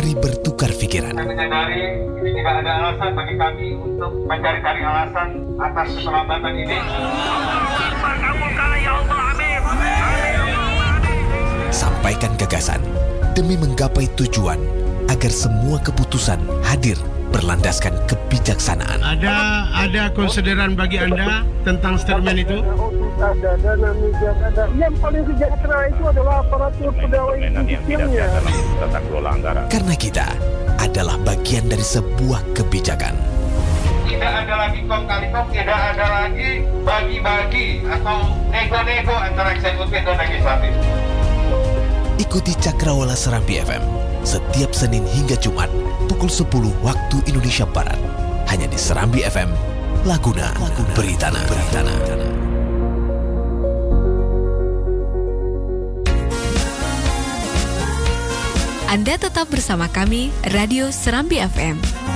Mari bertukar pikiran. Kami menyadari ini tidak ada alasan bagi kami untuk mencari-cari alasan atas keterlambatan ini. Sampaikan gagasan demi menggapai tujuan agar semua keputusan hadir berlandaskan kebijaksanaan. Ada konsideran bagi Anda tentang statement itu? Ada dana migas, ada. Yang paling sejahtera itu adalah aparatur pegawai sipilnya. Tata kelola anggaran. Karena kita adalah bagian dari sebuah kebijakan. Tidak ada lagi kong kali kong, tidak ada lagi bagi-bagi atau nego-nego antara eksekutif dan legislatif. Ikuti Cakrawala Serambi FM setiap Senin hingga Jumat pukul 10 waktu Indonesia Barat. Hanya di Serambi FM, Laguna Beritana. Anda tetap bersama kami, Radio Serambi FM.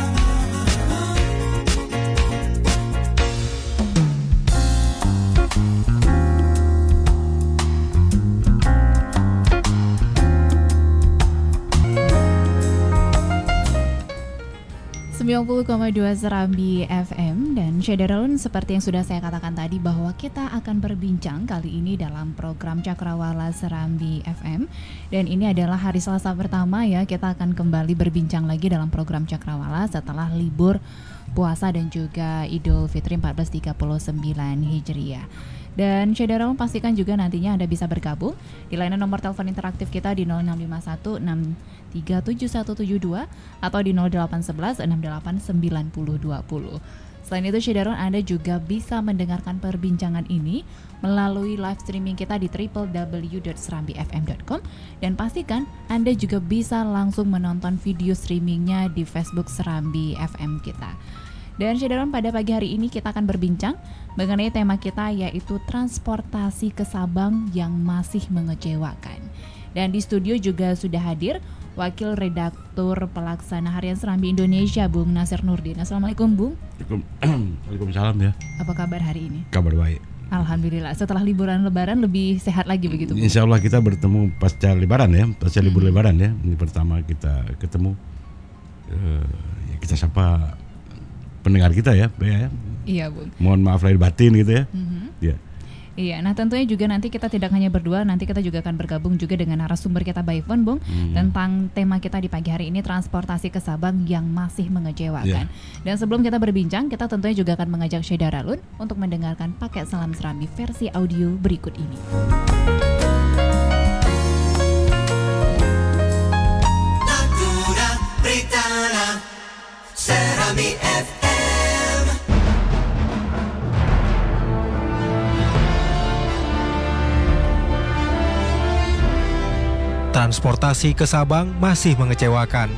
.2 Serambi FM. Dan Syederalun, seperti yang sudah saya katakan tadi bahwa kita akan berbincang kali ini dalam program Cakrawala Serambi FM. Dan ini adalah hari Selasa pertama ya, kita akan kembali berbincang lagi dalam program Cakrawala setelah libur puasa dan juga Idul Fitri 1439 Hijriah. Dan Syederalun, pastikan juga nantinya Anda bisa bergabung di layanan nomor telepon interaktif kita di 0651 6377172 atau di 0811 689020. Selain itu, Syederalun, Anda juga bisa mendengarkan perbincangan ini melalui live streaming kita di www.serambifm.com, dan pastikan Anda juga bisa langsung menonton video streamingnya di Facebook Serambi FM kita. Dan Syederalun, pada pagi hari ini kita akan berbincang mengenai tema kita, yaitu transportasi ke Sabang yang masih mengecewakan. Dan di studio juga sudah hadir Wakil Redaktur Pelaksana Harian Serambi Indonesia, Bung Nasir Nurdin. Assalamualaikum, Bung. Waalaikumsalam ya. Apa kabar hari ini? Kabar baik. Alhamdulillah. Setelah liburan Lebaran lebih sehat lagi begitu, Bung? Insya Allah kita bertemu pasca Lebaran ya, pasca libur Lebaran ya. Ini pertama kita ketemu. Kita sapa pendengar kita ya, Bea ya. Iya, Bung. Mohon maaf lahir batin gitu ya. Ya. Iya, nah tentunya juga nanti kita tidak hanya berdua, nanti kita juga akan bergabung juga dengan narasumber kita by phone, Bung, tentang tema kita di pagi hari ini, transportasi ke Sabang yang masih mengecewakan. Dan sebelum kita berbincang, kita tentunya juga akan mengajak Syederalun untuk mendengarkan paket Salam Serambi versi audio berikut ini. Laguna Beritana Serambi FM. Transportasi ke Sabang masih mengecewakan.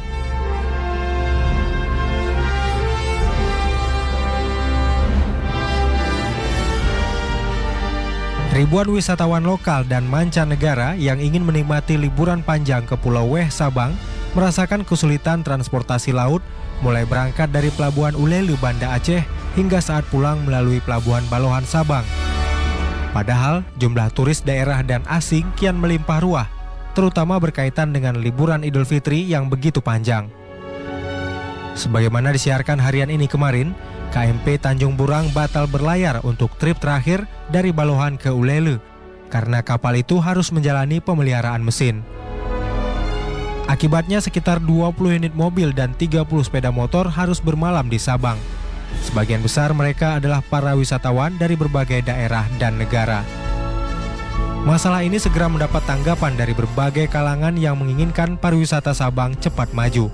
Ribuan wisatawan lokal dan mancanegara yang ingin menikmati liburan panjang ke Pulau Weh, Sabang merasakan kesulitan transportasi laut mulai berangkat dari Pelabuhan Ulelu, Banda Aceh hingga saat pulang melalui Pelabuhan Balohan, Sabang. Padahal jumlah turis daerah dan asing kian melimpah ruah, terutama berkaitan dengan liburan Idul Fitri yang begitu panjang. Sebagaimana disiarkan harian ini kemarin, KMP Tanjung Burang batal berlayar untuk trip terakhir dari Balohan ke Ulelu karena kapal itu harus menjalani pemeliharaan mesin. Akibatnya sekitar 20 unit mobil dan 30 sepeda motor harus bermalam di Sabang. Sebagian besar mereka adalah para wisatawan dari berbagai daerah dan negara. Masalah ini segera mendapat tanggapan dari berbagai kalangan yang menginginkan pariwisata Sabang cepat maju.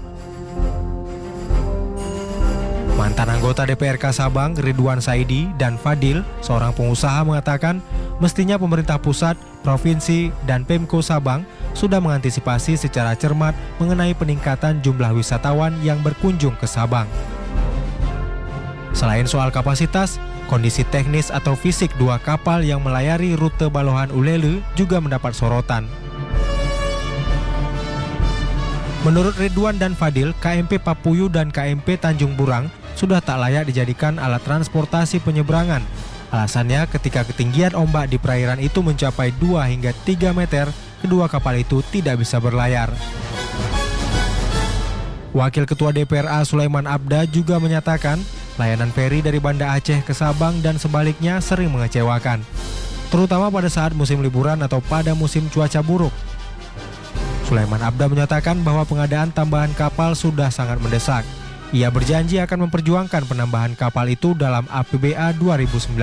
Mantan anggota DPRK Sabang, Ridwan Saidi dan Fadil, seorang pengusaha, mengatakan mestinya pemerintah pusat, provinsi, dan Pemko Sabang sudah mengantisipasi secara cermat mengenai peningkatan jumlah wisatawan yang berkunjung ke Sabang. Selain soal kapasitas, kondisi teknis atau fisik dua kapal yang melayari rute Balohan Ulelu juga mendapat sorotan. Menurut Ridwan dan Fadil, KMP Papuyu dan KMP Tanjung Burang sudah tak layak dijadikan alat transportasi penyeberangan. Alasannya, ketika ketinggian ombak di perairan itu mencapai 2 hingga 3 meter, kedua kapal itu tidak bisa berlayar. Wakil Ketua DPRA Sulaiman Abda juga menyatakan layanan feri dari Banda Aceh ke Sabang dan sebaliknya sering mengecewakan, terutama pada saat musim liburan atau pada musim cuaca buruk. Sulaiman Abda menyatakan bahwa pengadaan tambahan kapal sudah sangat mendesak. Ia berjanji akan memperjuangkan penambahan kapal itu dalam APBA 2019.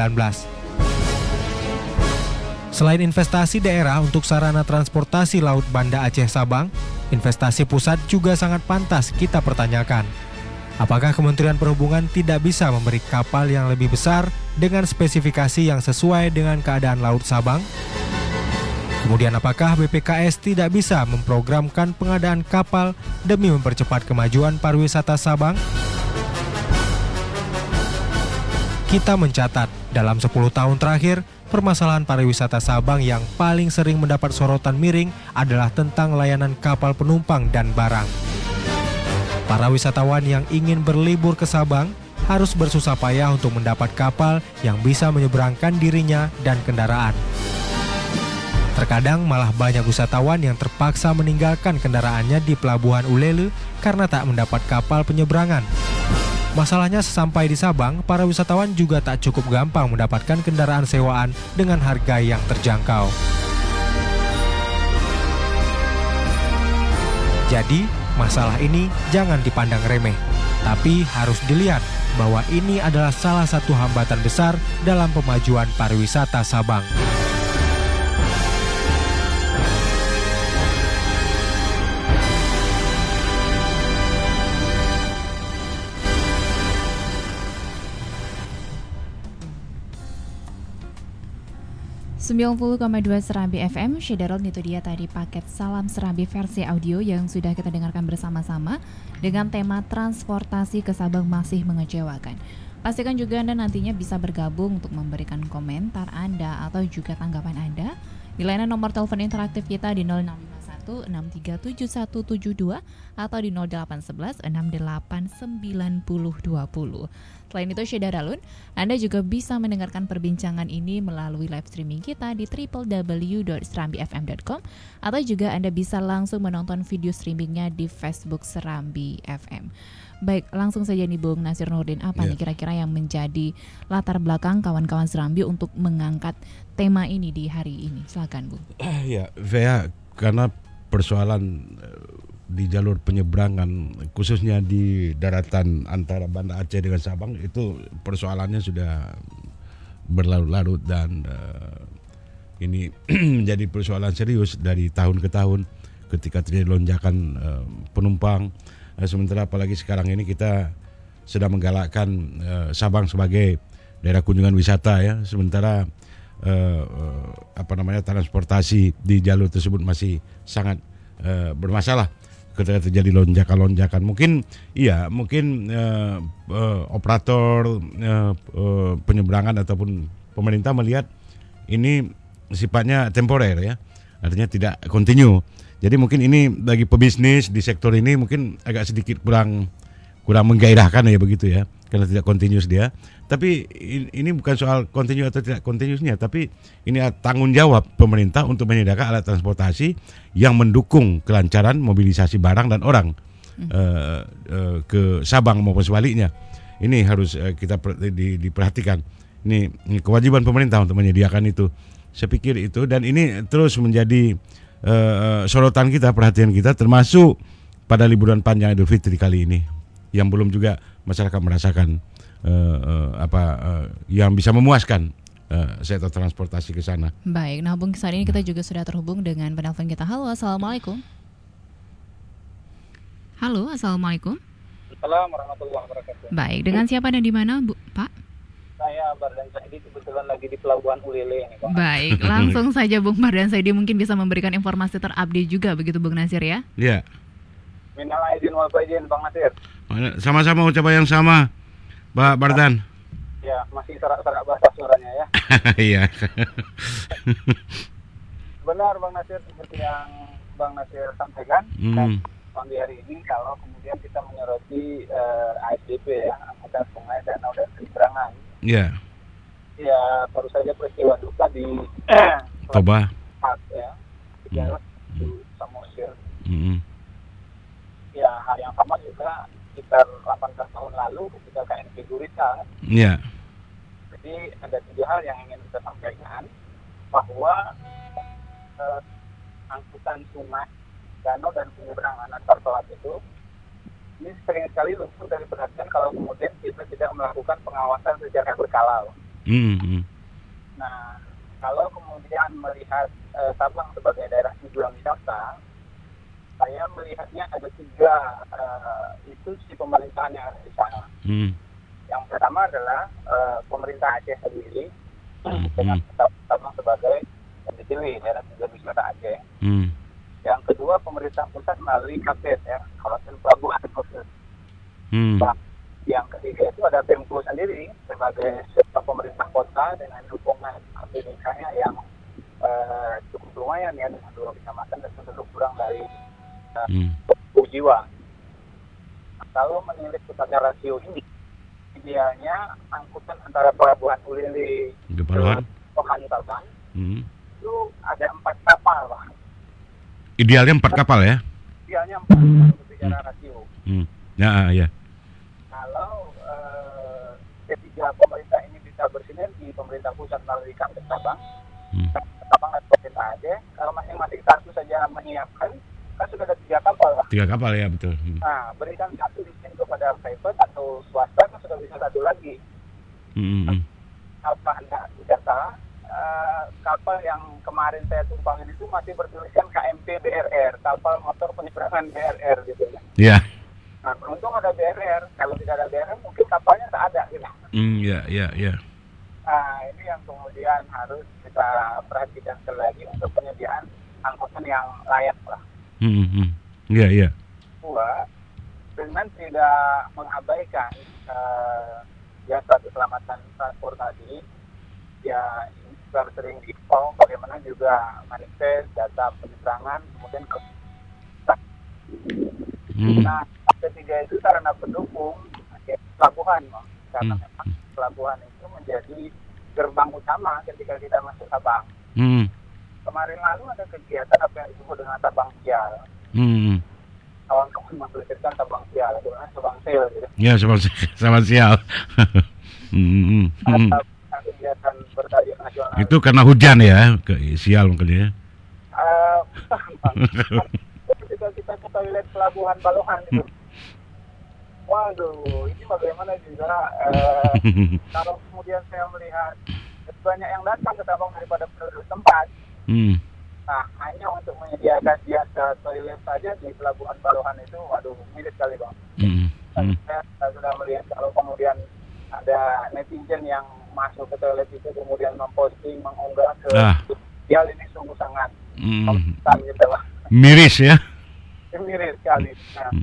Selain investasi daerah untuk sarana transportasi laut Banda Aceh Sabang, investasi pusat juga sangat pantas kita pertanyakan. Apakah Kementerian Perhubungan tidak bisa memberi kapal yang lebih besar dengan spesifikasi yang sesuai dengan keadaan Laut Sabang? Kemudian apakah BPKS tidak bisa memprogramkan pengadaan kapal demi mempercepat kemajuan pariwisata Sabang? Kita mencatat, dalam 10 tahun terakhir, permasalahan pariwisata Sabang yang paling sering mendapat sorotan miring adalah tentang layanan kapal penumpang dan barang. Para wisatawan yang ingin berlibur ke Sabang harus bersusah payah untuk mendapat kapal yang bisa menyeberangkan dirinya dan kendaraan. Terkadang malah banyak wisatawan yang terpaksa meninggalkan kendaraannya di Pelabuhan Ulele karena tak mendapat kapal penyeberangan. Masalahnya sesampai di Sabang, para wisatawan juga tak cukup gampang mendapatkan kendaraan sewaan dengan harga yang terjangkau. Jadi, masalah ini jangan dipandang remeh, tapi harus dilihat bahwa ini adalah salah satu hambatan besar dalam pemajuan pariwisata Sabang. .2 Serambi FM, Syederon itu dia tadi paket Salam Serambi versi audio yang sudah kita dengarkan bersama-sama dengan tema transportasi ke Sabang masih mengecewakan. Pastikan juga Anda nantinya bisa bergabung untuk memberikan komentar Anda atau juga tanggapan Anda di layanan nomor telepon interaktif kita di 0651637172 atau di 0811689020. Selain itu, Syedaralun, Anda juga bisa mendengarkan perbincangan ini melalui live streaming kita di www.serambifm.com atau juga Anda bisa langsung menonton video streamingnya di Facebook Serambi FM. Baik, langsung saja nih Bung Nasir Nurdin, apa nih kira-kira yang menjadi latar belakang kawan-kawan Serambi untuk mengangkat tema ini di hari ini? Silakan, Bung. Ya, Vea, karena persoalan di jalur penyeberangan khususnya di daratan antara Banda Aceh dengan Sabang itu persoalannya sudah berlarut-larut dan ini menjadi persoalan serius dari tahun ke tahun ketika terjadi lonjakan penumpang. Sementara apalagi sekarang ini kita sedang menggalakkan Sabang sebagai daerah kunjungan wisata ya, sementara transportasi di jalur tersebut masih sangat bermasalah ketika terjadi lonjakan-lonjakan. Mungkin operator penyeberangan ataupun pemerintah melihat ini sifatnya temporer ya, artinya tidak kontinu. Jadi mungkin ini bagi pebisnis di sektor ini mungkin agak sedikit kurang menggairahkan ya begitu ya, karena tidak kontinus dia. Tapi ini bukan soal kontinu atau tidak kontinusnya, tapi ini tanggung jawab pemerintah untuk menyediakan alat transportasi yang mendukung kelancaran mobilisasi barang dan orang ke Sabang maupun sebaliknya. Ini harus kita diperhatikan. Ini kewajiban pemerintah untuk menyediakan itu. Saya pikir itu, dan ini terus menjadi sorotan kita, perhatian kita, termasuk pada liburan panjang Idul Fitri kali ini, yang belum juga masyarakat merasakan yang bisa memuaskan sektor transportasi ke sana. Baik, nah Bung, saat ini kita juga sudah terhubung dengan penelpon kita. Halo, assalamualaikum. Halo, assalamualaikum. Assalamualaikum warahmatullahi wabarakatuh. Baik, dengan siapa dan di mana, Bu, Pak? Saya Bardan Saidi, kebetulan lagi di Pelabuhan Ulele ini, Pak. Baik, langsung saja Bung Bardan Saidi mungkin bisa memberikan informasi terupdate juga begitu Bung Nasir ya? Iya. Minal aidin wal faizin, Bang Nasir. Sama-sama ucapan yang sama, Pak Bardan. Ya, masih serak-serak bahasa suaranya ya. Iya. Benar Bang Nasir, seperti yang Bang Nasir sampaikan. Dan pagi hari ini kalau kemudian kita menyoroti ASDP ya, Angkutan Sungai, Danau dan Penyeberangan. Iya. Ya, baru saja peristiwa duka di Toba. Ya, di Samosir. ya hal yang sama juga sekitar 18 tahun lalu ketika KNP Gurita. Iya. Jadi ada 3 hal yang ingin kita sampaikan, bahwa angkutan sungai, danau dan penyeberangan antar selat itu ini sering sekali luput dari perhatian kalau kemudian kita tidak melakukan pengawasan secara berkala. Nah, kalau kemudian melihat Sabang sebagai daerah tujuan wisata, saya melihatnya ada 3 institusi pemerintahan yang ada di sana. Yang pertama adalah pemerintah Aceh sendiri dengan Sabang sebagai dipilih daerah tujuan wisata Aceh. Yang kedua, pemerintah pusat melalui KPS, ya, kawasan pelabuhan khusus. Yang ketiga itu ada Pemko sendiri sebagai pemerintah kota dengan dukungan APBK-nya yang cukup lumayan, ya, dengan 2 kecamatan dan penduduk kurang dari 10 jiwa. Nah, kalau menilik pusatnya rasio ini, idealnya angkutan antara pelabuhan Ulele ke Pelabuhan Sabang itu ada 4 kapal, Pak. Idealnya 4 kapal ya? Idealnya 4 bicara rasio. Ya. Kalau ketiga pemerintah ini bisa bersinergi, pemerintah pusat melalui KPS Sabang, Sabang dan pemerintah Aceh, kalau masing-masing satu saja menyiapkan, kan sudah ada 3 kapal, Pak. 3 kapal ya, betul. Nah, berikan satu izin kepada private atau swasta, kan sudah bisa satu lagi. Apa Anda data? Kapal yang kemarin saya tumpangin itu masih bertuliskan KMP BRR, kapal motor penyeberangan BRR gitu ya. Iya. Nah, beruntung ada BRR. Kalau tidak ada BRR mungkin kapalnya tak ada gitu. Iya. Nah, ini yang kemudian harus kita perhatikan sekali lagi untuk penyediaan angkutan yang layak lah. Iya. Kedua, dengan tidak mengabaikan jasa keselamatan transportasi, ya ini juga sering diimpong, bagaimana juga manifest data penyeberangan, kemudian Nah, ketiga itu sarana pendukung pelabuhan, karena memang pelabuhan itu menjadi gerbang utama ketika kita masuk Sabang. Kemarin lalu ada kegiatan apa yang disebut dengan Sabang Sial. Kawan-kawan memperlihatkan Sabang Sial, Sabang Sale gitu. Ya, Sabang Sial. Kegiatan bertajuk nasional. Itu karena hujan ya, sial mungkin ya. Ketika kita ke toilet pelabuhan Balohan itu, waduh, ini bagaimana juga kalau kemudian saya melihat banyak yang datang ke Sabang daripada penduduk tempat. Nah, hanya untuk menyediakan jasa toilet saja di pelabuhan Balohan itu, waduh, miris sekali, Bang. Saya sudah melihat kalau kemudian ada netizen yang masuk ke toilet itu kemudian memposting, mengunggah ke sosial, ini sungguh sangat gitu lah. Miris ya? Miris sekali. Nah,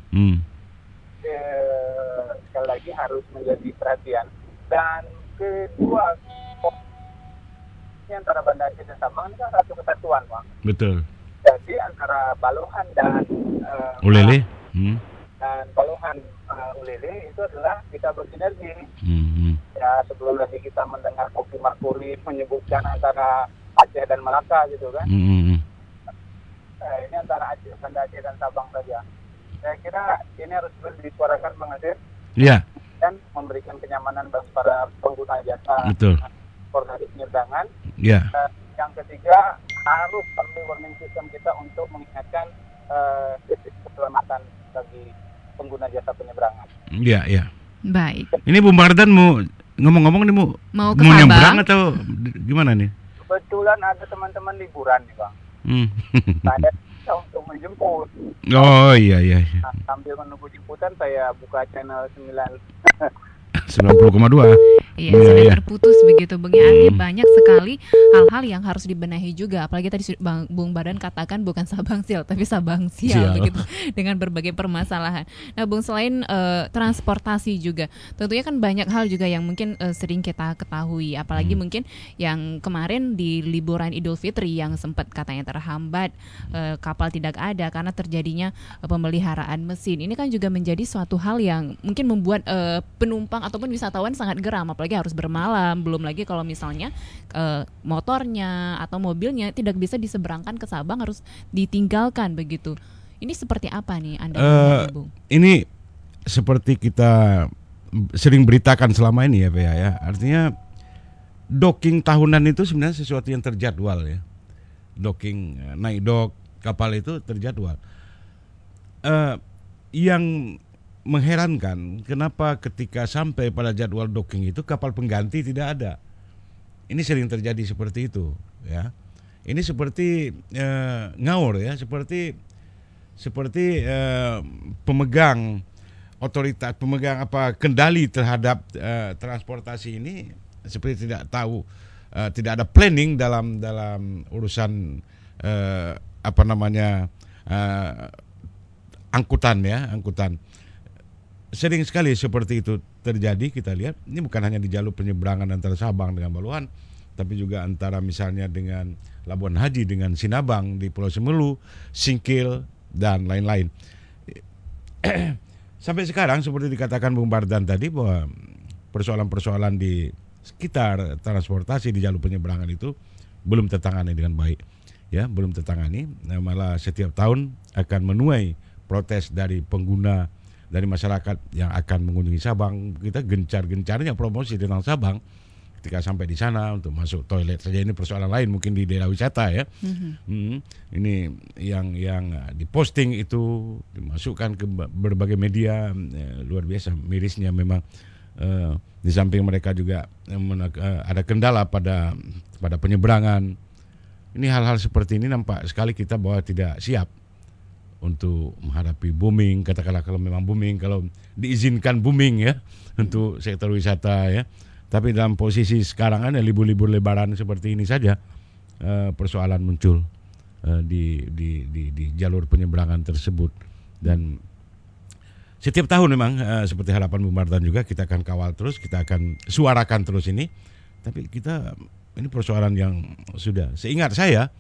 sekali lagi harus menjadi perhatian. Dan kedua, ini antara Banda Aceh dan Sabang ini kan satu kesatuan, Bang. Betul. Jadi antara Balohan dan Ulele dan Balohan Ulele itu adalah kita bersinergi. Ya, sebelum lagi kita mendengar Kopi Markuri menyebutkan antara Aceh dan Melaka gitu kan. Ini antara Banda Aceh dan Sabang saja. Saya kira ini harus disuarakan, Bang Azir. Iya. Dan memberikan kenyamanan bagi para pengguna jasa. Betul. Koordinasi penyeberangan. Iya. Yang ketiga, harus perlu warning system kita untuk mengingatkan keselamatan bagi pengguna jasa penyeberangan. Iya. Baik. Ini Bu Mardan mau ngomong-ngomong nih mau nyebrang atau gimana nih? Kebetulan ada teman-teman liburan nih, Bang. Saya bisa untuk menjemput. Oh iya. Nah, sambil menunggu jemputan saya buka channel 90,2. Iya, sudah terputus begitu. Bagi banyak sekali hal-hal yang harus dibenahi juga. Apalagi tadi Bung Badan katakan bukan Sabang Sial, tapi Sabang Sial begitu, dengan berbagai permasalahan. Nah, Bung, selain transportasi juga, tentunya kan banyak hal juga yang mungkin sering kita ketahui. Apalagi mungkin yang kemarin di liburan Idul Fitri yang sempat katanya terhambat, kapal tidak ada karena terjadinya pemeliharaan mesin. Ini kan juga menjadi suatu hal yang mungkin membuat penumpang ataupun wisatawan sangat geram, apalagi harus bermalam. Belum lagi kalau misalnya motornya atau mobilnya tidak bisa diseberangkan ke Sabang, harus ditinggalkan begitu. Ini seperti apa nih Anda melihatnya, Bung? Ini seperti kita sering beritakan selama ini ya, PA ya. Artinya docking tahunan itu sebenarnya sesuatu yang terjadwal ya. Docking, naik dock kapal itu terjadwal. Yang mengherankan kenapa ketika sampai pada jadwal docking itu kapal pengganti tidak ada. Ini sering terjadi seperti itu ya. Ini seperti ngawur ya, seperti pemegang otoritas, pemegang kendali terhadap transportasi ini seperti tidak tahu, tidak ada planning dalam urusan angkutan. Sering sekali seperti itu terjadi. Kita lihat ini bukan hanya di jalur penyeberangan antara Sabang dengan Baluan, tapi juga antara misalnya dengan Labuan Haji dengan Sinabang di Pulau Semelu, Singkil dan lain-lain. Sampai sekarang seperti dikatakan Bung Bardan tadi bahwa persoalan-persoalan di sekitar transportasi di jalur penyeberangan itu belum tertangani dengan baik. Ya, belum tertangani. Malah setiap tahun akan menuai protes dari pengguna, dari masyarakat yang akan mengunjungi Sabang. Kita gencar-gencarnya promosi tentang Sabang. Ketika sampai di sana untuk masuk toilet saja, ini persoalan lain mungkin di daerah wisata ya. Ini yang diposting itu dimasukkan ke berbagai media, luar biasa mirisnya memang. Di samping mereka juga ada kendala pada penyeberangan. Ini hal-hal seperti ini nampak sekali kita bahwa tidak siap untuk menghadapi booming, katakanlah kalau memang booming, kalau diizinkan booming ya untuk sektor wisata ya. Tapi dalam posisi sekarang ada libur-libur lebaran seperti ini saja persoalan muncul di jalur penyeberangan tersebut. Dan setiap tahun memang seperti harapan Bu Mardan juga kita akan kawal terus, kita akan suarakan terus ini. Tapi ini persoalan yang sudah seingat saya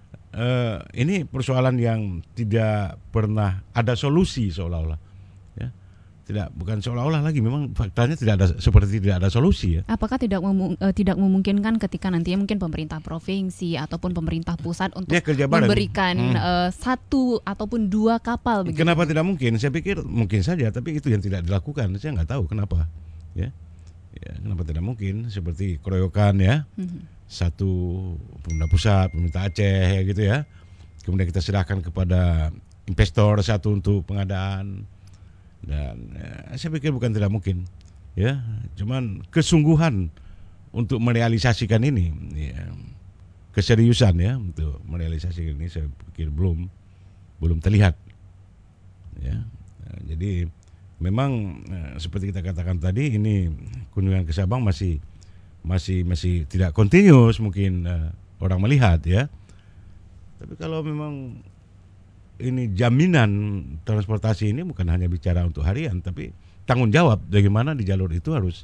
ini persoalan yang tidak pernah ada solusi seolah-olah ya. Bukan seolah-olah lagi, memang faktanya tidak ada solusi ya. Apakah tidak memungkinkan ketika nantinya mungkin pemerintah provinsi ataupun pemerintah pusat untuk memberikan satu ataupun dua kapal begitu? Kenapa tidak mungkin? Saya pikir mungkin saja, tapi itu yang tidak dilakukan. Saya nggak tahu kenapa ya, kenapa tidak mungkin seperti keroyokan ya. Satu pemerintah pusat, pemerintah Aceh ya gitu ya. Kemudian kita serahkan kepada investor satu untuk pengadaan. Dan saya pikir bukan tidak mungkin ya. Cuman kesungguhan untuk merealisasikan ini ya, keseriusan ya untuk merealisasikan ini saya pikir belum terlihat ya. Jadi memang seperti kita katakan tadi, ini kunjungan ke Sabang masih tidak continuous mungkin orang melihat ya. Tapi kalau memang ini jaminan transportasi ini bukan hanya bicara untuk harian, tapi tanggung jawab bagaimana di jalur itu harus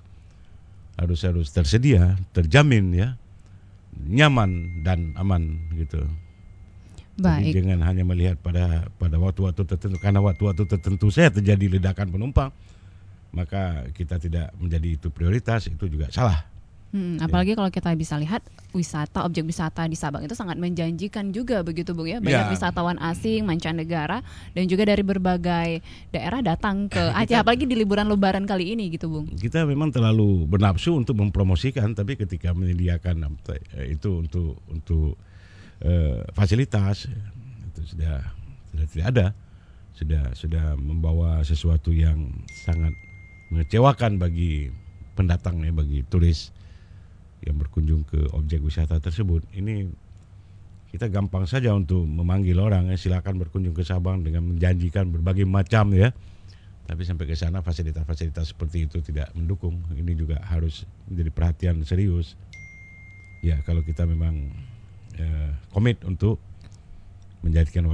tersedia, terjamin ya, nyaman dan aman gitu. Baik. Jadi jangan hanya melihat pada waktu-waktu tertentu, karena waktu-waktu tertentu saya terjadi ledakan penumpang, maka kita tidak menjadi itu prioritas, itu juga salah. Apalagi kalau kita bisa lihat objek wisata di Sabang itu sangat menjanjikan juga begitu Bung ya. Banyak wisatawan asing, mancanegara dan juga dari berbagai daerah datang ke Aceh, apalagi di liburan lebaran kali ini gitu Bung. Kita memang terlalu bernafsu untuk mempromosikan, tapi ketika menyediakan itu untuk fasilitas itu sudah tidak ada, sudah membawa sesuatu yang sangat mengecewakan bagi pendatang ya, bagi turis yang berkunjung ke objek wisata tersebut. Ini kita gampang saja untuk memanggil orang ya, silakan berkunjung ke Sabang dengan menjanjikan berbagai macam ya. Tapi sampai ke sana fasilitas-fasilitas seperti itu tidak mendukung. Ini juga harus menjadi perhatian serius. Ya, kalau kita memang komit untuk menjadikan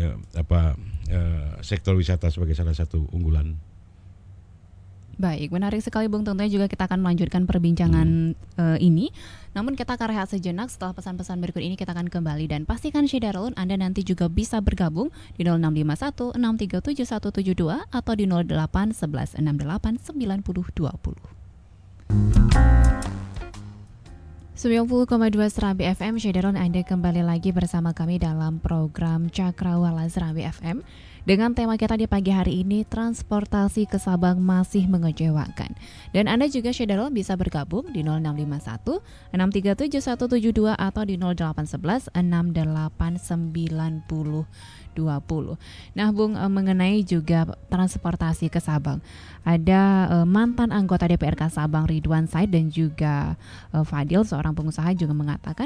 sektor wisata sebagai salah satu unggulan. Baik, menarik sekali Bung. Tentunya juga kita akan melanjutkan perbincangan ini. Namun kita akan rehat sejenak. Setelah pesan-pesan berikut ini kita akan kembali. Dan pastikan Syederalun Anda nanti juga bisa bergabung di 0651 637 172 atau di 08 11 68 90 20. 90,2 Serambi FM, Syederon, Anda kembali lagi bersama kami dalam program Cakrawala Serambi FM. Dengan tema kita di pagi hari ini, transportasi ke Sabang masih mengecewakan. Dan Anda juga Syederon bisa bergabung di 0651 637 172 atau di 0811 6890 20. Nah, Bung, mengenai juga transportasi ke Sabang, ada mantan anggota DPRK Sabang Ridwan Said dan juga Fadil, seorang pengusaha, juga mengatakan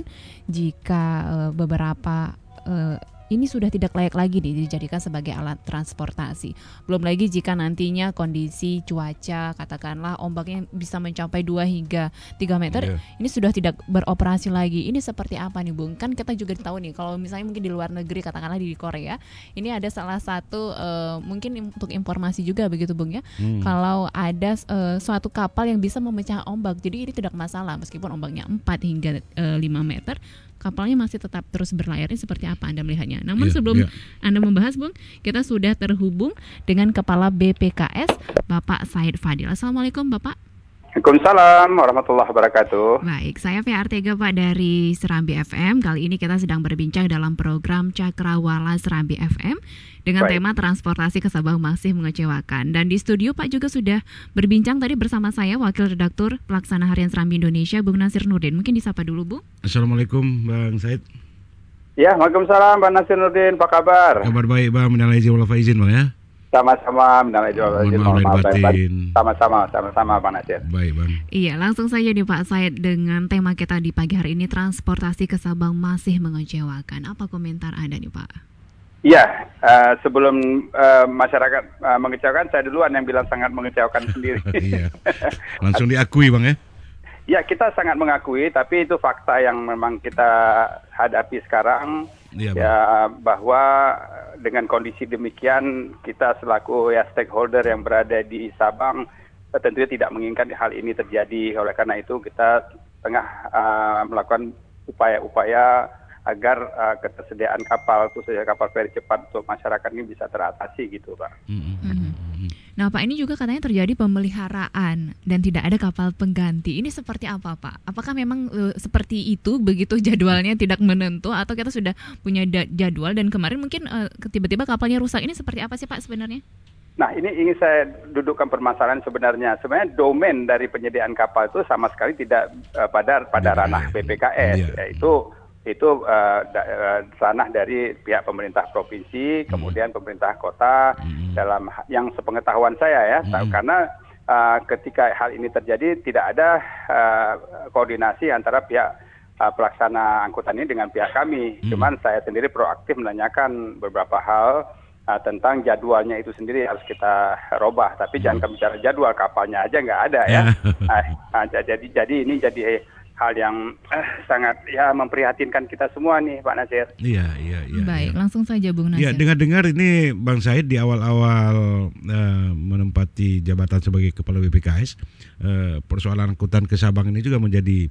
jika beberapa ini sudah tidak layak lagi dijadikan sebagai alat transportasi. Belum lagi jika nantinya kondisi cuaca, katakanlah ombaknya bisa mencapai 2 hingga 3 meter, ini sudah tidak beroperasi lagi. Ini seperti apa nih, Bung? Kan kita juga tahu nih, kalau misalnya mungkin di luar negeri, katakanlah di Korea, ini ada salah satu mungkin untuk informasi juga begitu, Bung ya. Kalau ada suatu kapal yang bisa memecah ombak, jadi ini tidak masalah meskipun ombaknya 4 hingga 5 meter. Kapalnya masih tetap terus berlayar. Ini seperti apa Anda melihatnya? Namun sebelum Anda membahas, Bung, kita sudah terhubung dengan Kepala BPKS, Bapak Said Fadil. Assalamualaikum, Bapak. Waalaikumsalam warahmatullahi wabarakatuh. Baik, saya Fia Artega, Pak, dari Serambi FM. Kali ini kita sedang berbincang dalam program Cakrawala Serambi FM dengan tema transportasi ke Sabang masih mengecewakan. Dan di studio Pak juga sudah berbincang tadi bersama saya, Wakil Redaktur Pelaksana Harian Serambi Indonesia, Bung Nasir Nurdin. Mungkin disapa dulu, Bung. Assalamualaikum, Bang Said. Ya, waalaikumsalam, Bang Nasir Nurdin. Apa kabar? Kabar baik, Bang. Minal aidin wal faizin, Bang ya. Sama-sama, minal aidin wal faizin. Sama-sama, Bang Nasir. Baik, Bang. Iya, langsung saja nih Pak Said dengan tema kita di pagi hari ini, transportasi ke Sabang masih mengecewakan. Apa komentar Anda nih, Pak? Iya, sebelum masyarakat mengecewakan, saya duluan yang bilang sangat mengecewakan sendiri. Iya, langsung diakui, Bang ya? Ya, kita sangat mengakui, tapi itu fakta yang memang kita hadapi sekarang. Ya, bahwa dengan kondisi demikian, kita selaku stakeholder yang berada di Sabang tentunya tidak menginginkan hal ini terjadi. Oleh karena itu, kita tengah melakukan upaya-upaya agar ketersediaan kapal, khususnya kapal feri cepat untuk masyarakat ini bisa teratasi gitu, Pak. Nah, Pak, ini juga katanya terjadi pemeliharaan dan tidak ada kapal pengganti. Ini seperti apa, Pak? Apakah memang seperti itu, begitu jadwalnya tidak menentu, atau kita sudah punya jadwal dan kemarin mungkin tiba-tiba kapalnya rusak? Ini seperti apa sih, Pak, sebenarnya? Nah, ini ingin saya dudukkan permasalahan sebenarnya. Sebenarnya domain dari penyediaan kapal itu sama sekali tidak pada ranah BPKS, yaitu ranah dari pihak pemerintah provinsi, kemudian pemerintah kota, dalam yang sepengetahuan saya ya, karena ketika hal ini terjadi tidak ada koordinasi antara pihak pelaksana angkutan ini dengan pihak kami. Cuman saya sendiri proaktif menanyakan beberapa hal tentang jadwalnya itu sendiri harus kita robah, tapi jangan bicara jadwal, kapalnya aja nggak ada ya. Jadi ini jadi hal yang sangat memprihatinkan kita semua nih, Pak Nasir. Iya. Baik, langsung saja Bung Nasir. Ya, dengar-dengar ini Bang Said di awal-awal menempati jabatan sebagai Kepala BPKS, persoalan angkutan ke Sabang ini juga menjadi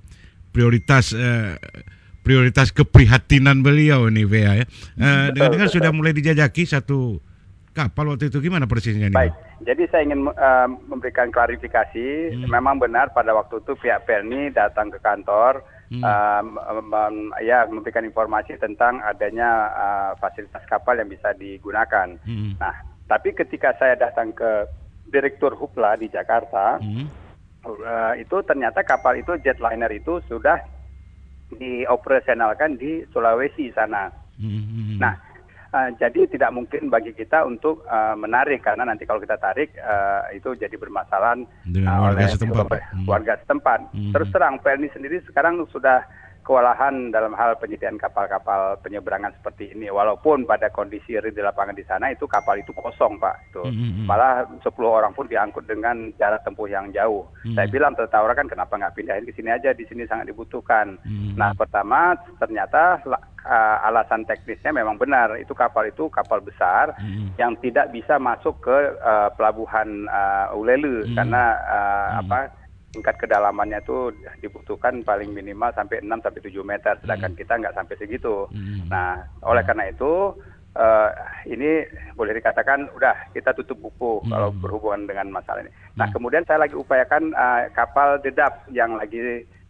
prioritas keprihatinan beliau nih, Vea ya. Dengar-dengar sudah mulai dijajaki satu kapal waktu itu, gimana persisnya nih? Baik, jadi saya ingin memberikan klarifikasi. Memang benar pada waktu itu pihak Perni datang ke kantor, memberikan informasi tentang adanya fasilitas kapal yang bisa digunakan. Nah, tapi ketika saya datang ke Direktur Hupla di Jakarta, itu ternyata kapal itu, jetliner itu sudah dioperasionalkan di Sulawesi sana. Nah, jadi tidak mungkin bagi kita untuk menarik, karena nanti kalau kita tarik itu jadi bermasalah oleh warga setempat. Terus terang, PLN sendiri sekarang sudah kewalahan dalam hal penyediaan kapal-kapal penyeberangan seperti ini. Walaupun pada kondisi real di lapangan di sana itu kapal itu kosong, Pak. Itu malah 10 orang pun diangkut dengan jarak tempuh yang jauh. Saya bilang tertawarkan, kenapa nggak pindahin ke sini aja? Di sini sangat dibutuhkan. Nah, pertama ternyata alasan teknisnya memang benar. Itu kapal besar yang tidak bisa masuk ke pelabuhan Ulele karena tingkat kedalamannya itu dibutuhkan paling minimal sampai 6-7 meter, sedangkan kita nggak sampai segitu. Nah, oleh karena itu ini boleh dikatakan udah kita tutup buku kalau berhubungan dengan masalah ini. Nah, kemudian saya lagi upayakan kapal dedap yang lagi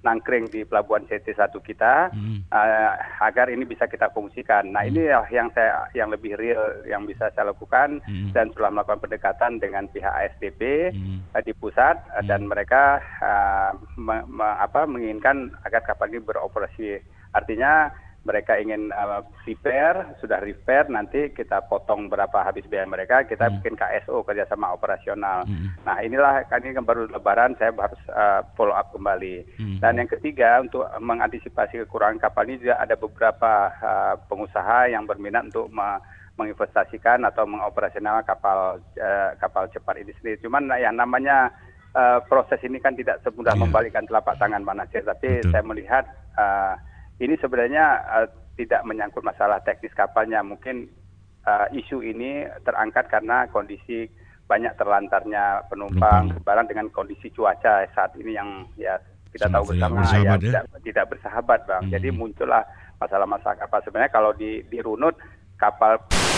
nangkring di pelabuhan CT1 kita agar ini bisa kita fungsikan. Nah, ini yang lebih real yang bisa saya lakukan dan setelah melakukan pendekatan dengan pihak ASDP di pusat dan mereka menginginkan agar kapal ini beroperasi. Artinya mereka ingin sudah repair, nanti kita potong berapa habis biaya mereka, kita bikin KSO, kerjasama operasional. Nah, inilah kan ini baru Lebaran, saya harus follow up kembali. Dan yang ketiga, untuk mengantisipasi kekurangan kapal ini juga ada beberapa pengusaha yang berminat untuk menginvestasikan atau mengoperasional kapal cepat ini sendiri. Cuman yang namanya proses ini kan tidak semudah membalikkan telapak tangan Pak Nasir, tapi saya melihat ini sebenarnya tidak menyangkut masalah teknis kapalnya. Mungkin isu ini terangkat karena kondisi banyak terlantarnya penumpang barang dengan kondisi cuaca saat ini yang kita tahu bersama tidak bersahabat, Bang. Jadi muncullah masalah-masalah kapal. Sebenarnya kalau dirunut kapal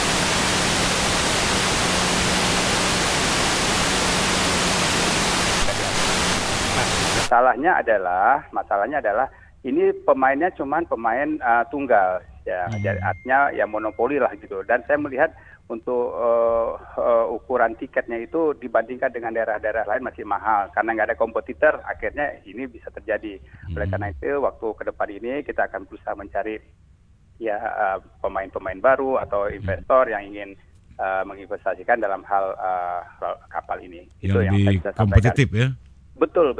masalahnya adalah ini pemainnya cuman pemain tunggal, ya, jadi artinya ya monopoli lah gitu. Dan saya melihat untuk ukuran tiketnya itu dibandingkan dengan daerah-daerah lain masih mahal karena nggak ada kompetitor. Akhirnya ini bisa terjadi. Oleh karena itu waktu ke depan ini kita akan berusaha mencari pemain-pemain baru atau investor yang ingin menginvestasikan dalam hal kapal ini. Yang itu yang lebih kompetitif ya. Betul.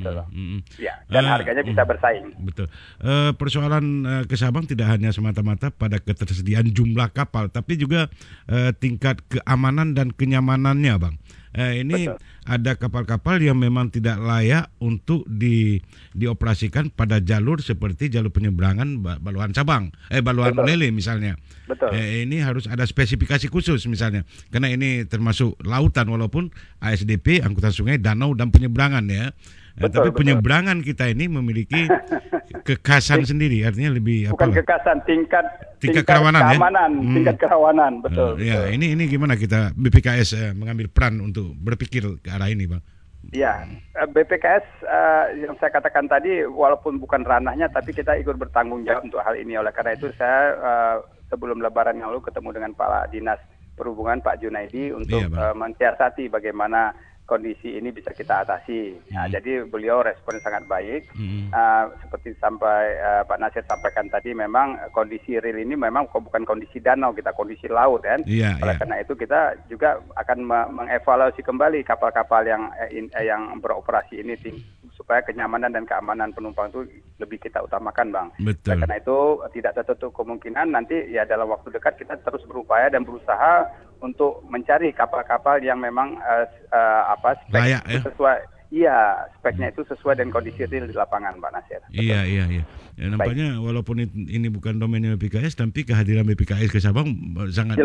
Ya, dan harganya bisa bersaing. Betul. Persoalan ke Sabang tidak hanya semata-mata pada ketersediaan jumlah kapal, tapi juga tingkat keamanan dan kenyamanannya, Bang. Ini betul. Ada kapal-kapal yang memang tidak layak untuk dioperasikan pada jalur seperti jalur penyeberangan Baluan Sabang, Baluan Lele misalnya. Betul. Ini harus ada spesifikasi khusus misalnya, karena ini termasuk lautan walaupun ASDP angkutan sungai, danau dan penyeberangan ya. Tapi penyeberangan kita ini memiliki kekhasan sendiri, artinya lebih bukan kekhasan, tingkat kerawanan keamanan, tingkat kerawanan, betul. Ya, ini gimana kita BPKS mengambil peran untuk berpikir ke arah ini, Bang? Ya, BPKS yang saya katakan tadi walaupun bukan ranahnya, tapi kita ikut bertanggung jawab untuk hal ini. Oleh karena itu saya sebelum Lebaran yang lalu ketemu dengan Pak Dinas Perhubungan Pak Junaidi untuk mensiasati bagaimana kondisi ini bisa kita atasi. Nah, jadi beliau respon sangat baik. Seperti sampai Pak Nasir sampaikan tadi, memang kondisi real ini memang bukan kondisi danau, kita kondisi laut kan. Oleh karena itu kita juga akan mengevaluasi kembali kapal-kapal yang beroperasi ini supaya kenyamanan dan keamanan penumpang itu lebih kita utamakan, Bang. Betul. Oleh karena itu tidak tertutup kemungkinan nanti ya dalam waktu dekat kita terus berupaya dan berusaha untuk mencari kapal-kapal yang memang spek layak, sesuai. Iya, speknya itu sesuai dengan kondisi real di lapangan, Pak Nasir. Iya. Ya, nampaknya walaupun ini bukan domainnya BPKS, tapi kehadiran BPKS ke Sabang sangat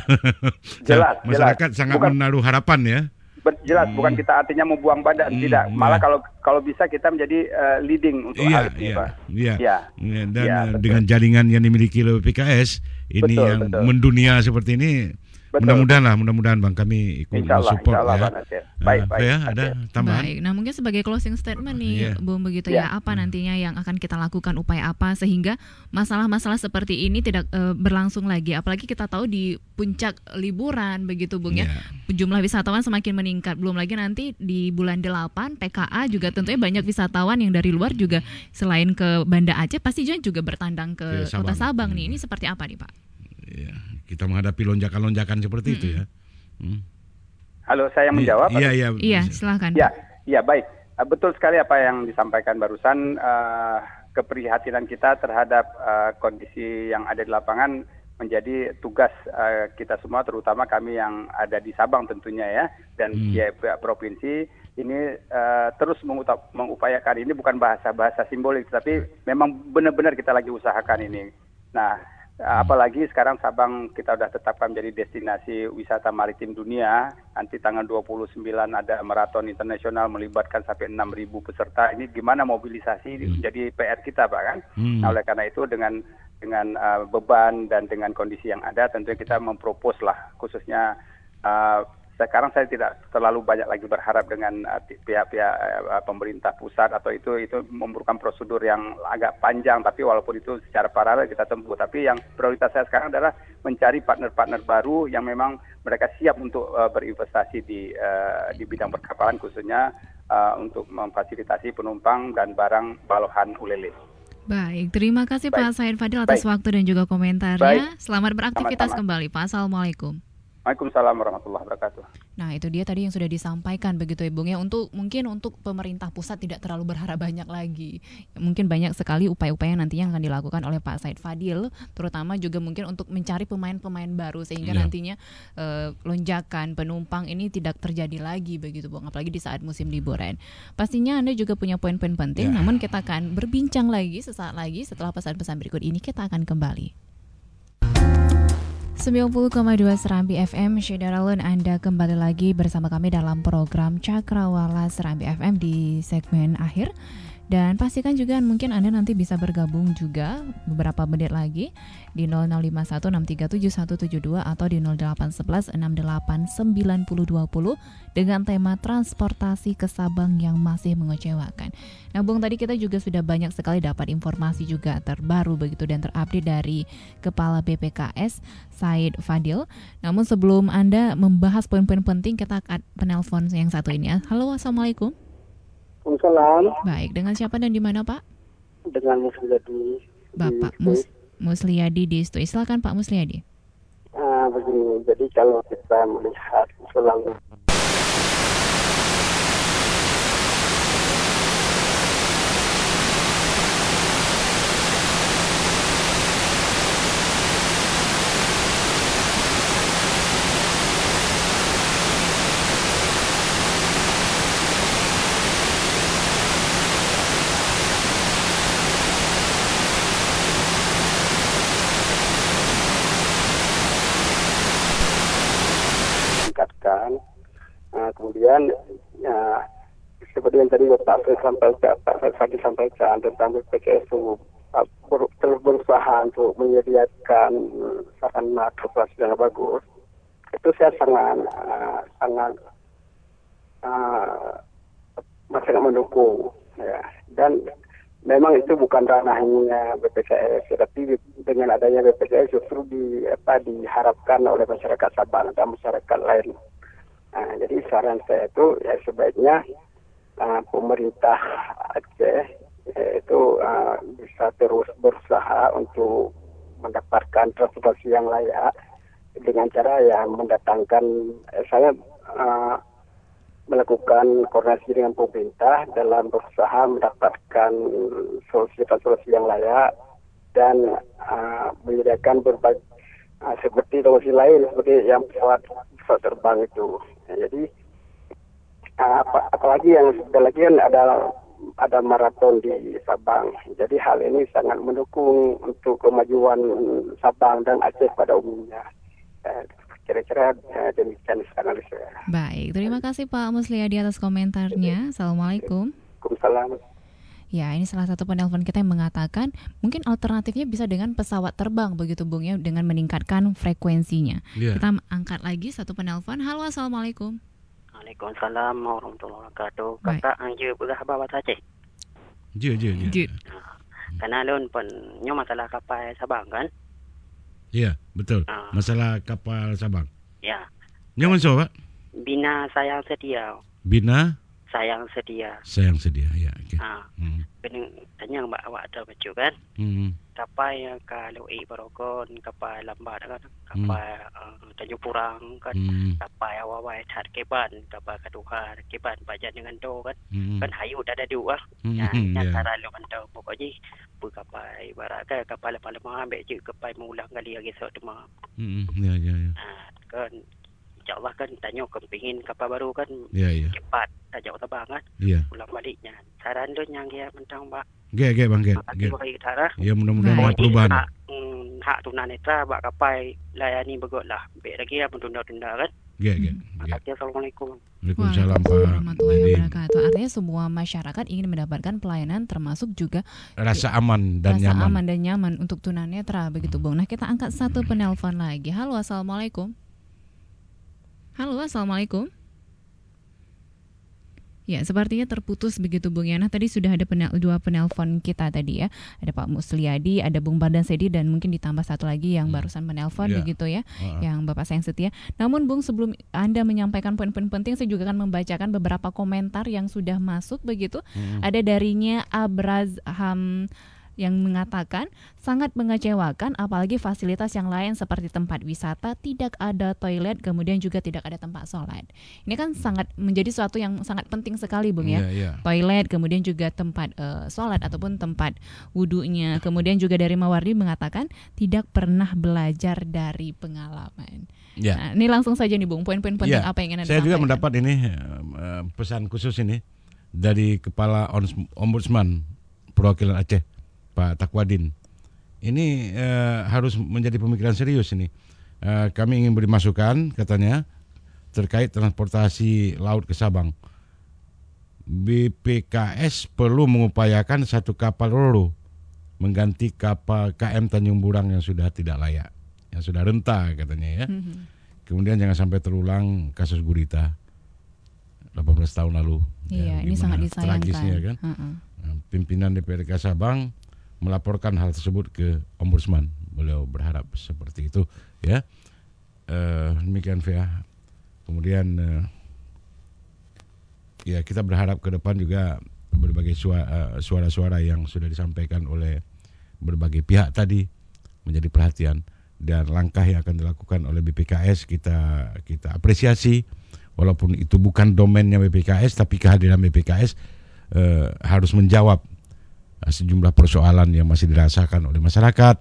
jelas. Masyarakat sangat menaruh harapan ya. Jelas, bukan kita artinya membuang badan, tidak. Malah kalau bisa kita menjadi leading untuk hal ini, Pak. Iya. Dan dengan jaringan yang dimiliki oleh BPKS ini betul. Mendunia seperti ini. Mudah-mudahan Bang kami ikut support ya. Baik. Ya, ada tambahan. Baik. Nah, mungkin sebagai closing statement nih, Bung, begitu ya, apa nantinya yang akan kita lakukan, upaya apa sehingga masalah-masalah seperti ini tidak berlangsung lagi. Apalagi kita tahu di puncak liburan begitu, Bung ya. Jumlah wisatawan semakin meningkat. Belum lagi nanti di bulan 8 PKA juga tentunya banyak wisatawan yang dari luar juga selain ke Banda Aceh pasti juga bertandang ke Kota Sabang nih. Ini seperti apa nih, Pak? Ya, kita menghadapi lonjakan-lonjakan seperti itu ya. Halo, saya menjawab. Iya, silakan. Ya, baik. Betul sekali apa yang disampaikan barusan. Keprihatinan kita terhadap kondisi yang ada di lapangan menjadi tugas kita semua, terutama kami yang ada di Sabang tentunya ya, dan pihak provinsi ini terus mengupayakan. Ini bukan bahasa simbolik, tapi memang benar-benar kita lagi usahakan ini. Nah, apalagi sekarang Sabang kita sudah tetapkan menjadi destinasi wisata maritim dunia. Nanti tanggal 29 ada maraton internasional melibatkan sampai 6.000 peserta. Ini gimana mobilisasi jadi PR kita, Pak kan? Nah, oleh karena itu dengan beban dan dengan kondisi yang ada, tentunya kita mempropos lah khususnya sekarang saya tidak terlalu banyak lagi berharap dengan pihak-pihak pemerintah pusat atau itu memerlukan prosedur yang agak panjang, tapi walaupun itu secara paralel kita tempuh. Tapi yang prioritas saya sekarang adalah mencari partner-partner baru yang memang mereka siap untuk berinvestasi di bidang perkapalan, khususnya untuk memfasilitasi penumpang dan barang balohan ulele. Baik, terima kasih Pak Said Fadil atas waktu dan juga komentarnya. Selamat beraktivitas kembali Pak. Assalamualaikum. Waalaikumsalam warahmatullahi wabarakatuh. Nah, itu dia tadi yang sudah disampaikan begitu ya Bung ya, mungkin untuk pemerintah pusat tidak terlalu berharap banyak lagi. Mungkin banyak sekali upaya-upaya nantinya yang akan dilakukan oleh Pak Said Fadil, terutama juga mungkin untuk mencari pemain-pemain baru sehingga nantinya lonjakan penumpang ini tidak terjadi lagi begitu Bung, apalagi di saat musim liburan. Pastinya Anda juga punya poin-poin penting, namun kita akan berbincang lagi sesaat lagi setelah pesan-pesan berikut ini. Kita akan kembali. 90,2 Serambi FM, Syederalun, Anda kembali lagi bersama kami dalam program Cakrawala Serambi FM di segmen akhir. Dan pastikan juga mungkin Anda nanti bisa bergabung juga beberapa menit lagi di 00516377172 atau di 08116892020 dengan tema transportasi ke Sabang yang masih mengecewakan. Nah Bung, tadi kita juga sudah banyak sekali dapat informasi juga terbaru begitu dan terupdate dari Kepala BPKS Said Fadil. Namun sebelum Anda membahas poin-poin penting, kita akan penelpon yang satu ini ya. Halo, assalamualaikum. Waalaikumsalam. Baik, dengan siapa dan di mana Pak? Dengan Musliadi. Bapak Musliadi di Stui. Silakan Pak Musliadi. Begini, jadi kalau kita melihat selama kemudian seperti yang tadi Pak Fadil sampaikan tentang BPKS itu terus berusaha untuk menyediakan sarana transportasi yang bagus, itu saya sangat mendukung ya. Dan memang itu bukan ranahnya BPKS, tapi dengan adanya BPKS justru diharapkan oleh masyarakat Sabang dan masyarakat lain. Jadi saran saya itu ya sebaiknya pemerintah Aceh itu bisa terus berusaha untuk mendapatkan transportasi yang layak dengan cara ya mendatangkan saya melakukan koordinasi dengan pemerintah dalam berusaha mendapatkan solusi yang layak dan menyediakan berbagai seperti solusi lain seperti yang pesawat terbang itu. Jadi apalagi yang sebentar lagi kan ada maraton di Sabang. Jadi hal ini sangat mendukung untuk kemajuan Sabang dan Aceh pada umumnya. Kira-kira demikian analis saya. Baik, terima kasih Pak Musliadi atas komentarnya. Assalamualaikum. Waalaikumsalam. Ya, ini salah satu penelpon kita yang mengatakan mungkin alternatifnya bisa dengan pesawat terbang begitu Bung ya, dengan meningkatkan frekuensinya. Kita angkat lagi satu penelpon. Halo, assalamualaikum. Waalaikumsalam warahmatullahi wabarakatuh. Kakak anje belah bawa Aceh. Je. Karena lon pun masalah kapal Sabang kan? Iya, betul. Masalah kapal Sabang. Ya. Nyaman so, Pak? Bina sayang sedia. Bina sayang sedia. Ya. Okay. Tanya Mbak awak ada baju kan? Kapal yang kalau Barokon, kapal lambat kan? Kapal Tanjung Purang kan? Kapal awal cat keban, kapal Kaduhar, keban bajan dengan do kan? Kan hayu dah ada dua. Yang cara lu mantau pokoknya kapal ibarat kan kapal lemah ambil je kapal mengulang kali lagi esok demam. Ya. Kan InsyaAllah kan tanya kepingin kapal baru kan cepat tak jauh terbang kan pulang baliknya saran tu yang dia mentang Pak Bang ya mudah-mudahan perubahan hak tunanetra bak kapal layani begot lah baik lagi lah mentunda-tunda kan Assalamualaikum. Waalaikumsalam Pak warahmatullahi wabarakatuh. Artinya semua masyarakat ingin mendapatkan pelayanan termasuk juga rasa aman dan nyaman untuk tunanetra begitu Bung. Nah kita angkat satu penelpon lagi. Halo, assalamualaikum. Halo, Assalamualaikum. Ya, sepertinya terputus begitu Bung Yana. Tadi sudah ada dua penelpon kita tadi ya. Ada Pak Musliadi, ada Bung Bardan Sedi, dan mungkin ditambah satu lagi yang barusan menelpon begitu ya, yang Bapak Sayang Setia. Namun Bung, sebelum Anda menyampaikan poin-poin penting, saya juga akan membacakan beberapa komentar yang sudah masuk begitu. Ada darinya Abrazham yang mengatakan sangat mengecewakan, apalagi fasilitas yang lain seperti tempat wisata tidak ada toilet, kemudian juga tidak ada tempat sholat. Ini kan sangat menjadi sesuatu yang sangat penting sekali Bung ya. Toilet, kemudian juga tempat sholat ataupun tempat wudunya. Kemudian juga dari Mawardi mengatakan tidak pernah belajar dari pengalaman. Nah, ini langsung saja nih Bung, poin-poin penting apa yang ingin Anda sampaikan. Saya juga mendapat ini pesan khusus ini dari Kepala Ombudsman Perwakilan Aceh, Pak Takwadin. Ini harus menjadi pemikiran serius ini. Kami ingin beri masukan, katanya, terkait transportasi laut ke Sabang. BPKS perlu mengupayakan satu kapal ro-ro mengganti kapal KM Tanjung Burang yang sudah tidak layak, yang sudah renta katanya ya. Kemudian jangan sampai terulang kasus Gurita 18 tahun lalu. Iya, ini sangat disayangkan. Tragisnya kan. Pimpinan DPRK Sabang melaporkan hal tersebut ke Ombudsman. Beliau berharap seperti itu ya. Demikian Fea. Kemudian ya kita berharap ke depan juga berbagai suara-suara yang sudah disampaikan oleh berbagai pihak tadi menjadi perhatian, dan langkah yang akan dilakukan oleh BPKS kita apresiasi, walaupun itu bukan domainnya BPKS, tapi kehadiran BPKS harus menjawab sejumlah persoalan yang masih dirasakan oleh masyarakat,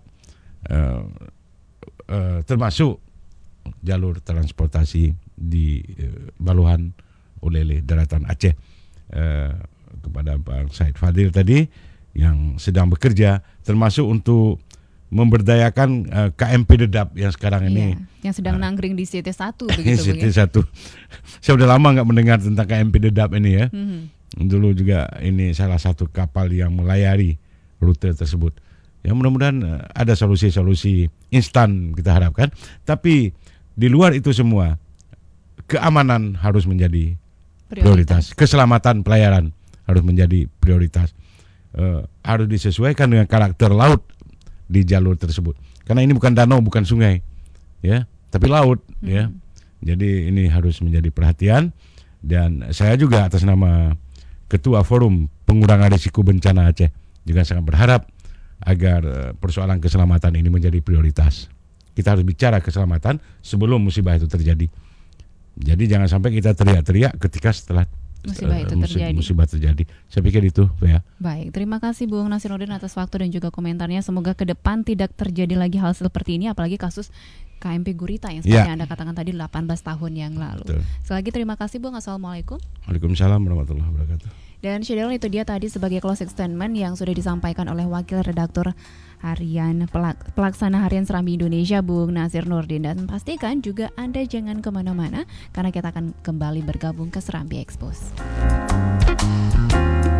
termasuk jalur transportasi di Baluhan Ulele Daratan Aceh. Kepada Bang Said Fadil tadi yang sedang bekerja, termasuk untuk memberdayakan KMP Dedap yang sekarang ini yang sedang nanggring di CT1 begitu. CT1. Saya udah lama nggak mendengar tentang KMP Dedap ini ya. Dulu juga ini salah satu kapal yang melayari rute tersebut. Ya mudah-mudahan ada solusi-solusi instan kita harapkan. Tapi di luar itu semua, keamanan harus menjadi prioritas. Keselamatan pelayaran harus menjadi prioritas. Harus disesuaikan dengan karakter laut di jalur tersebut. Karena ini bukan danau, bukan sungai, ya, tapi laut, ya. Jadi ini harus menjadi perhatian, dan saya juga atas nama Ketua Forum Pengurangan Risiko Bencana Aceh juga sangat berharap agar persoalan keselamatan ini menjadi prioritas. Kita harus bicara keselamatan sebelum musibah itu terjadi. Jadi jangan sampai kita teriak-teriak ketika setelah musibah terjadi. Saya pikir itu, ya. Baik, terima kasih Bung Nasiruddin atas waktu dan juga komentarnya. Semoga ke depan tidak terjadi lagi hal seperti ini, apalagi kasus KMP Gurita yang seperti Anda katakan tadi 18 tahun yang lalu. Betul. Sekali lagi terima kasih Bung. Assalamualaikum. Waalaikumsalam warahmatullahi wabarakatuh. Dan Syederul, itu dia tadi sebagai closing statement yang sudah disampaikan oleh Wakil Redaktur Harian Pelaksana Harian Serambi Indonesia, Bung Nasir Nurdin. Dan pastikan juga Anda jangan kemana-mana, karena kita akan kembali bergabung ke Serambi Expose.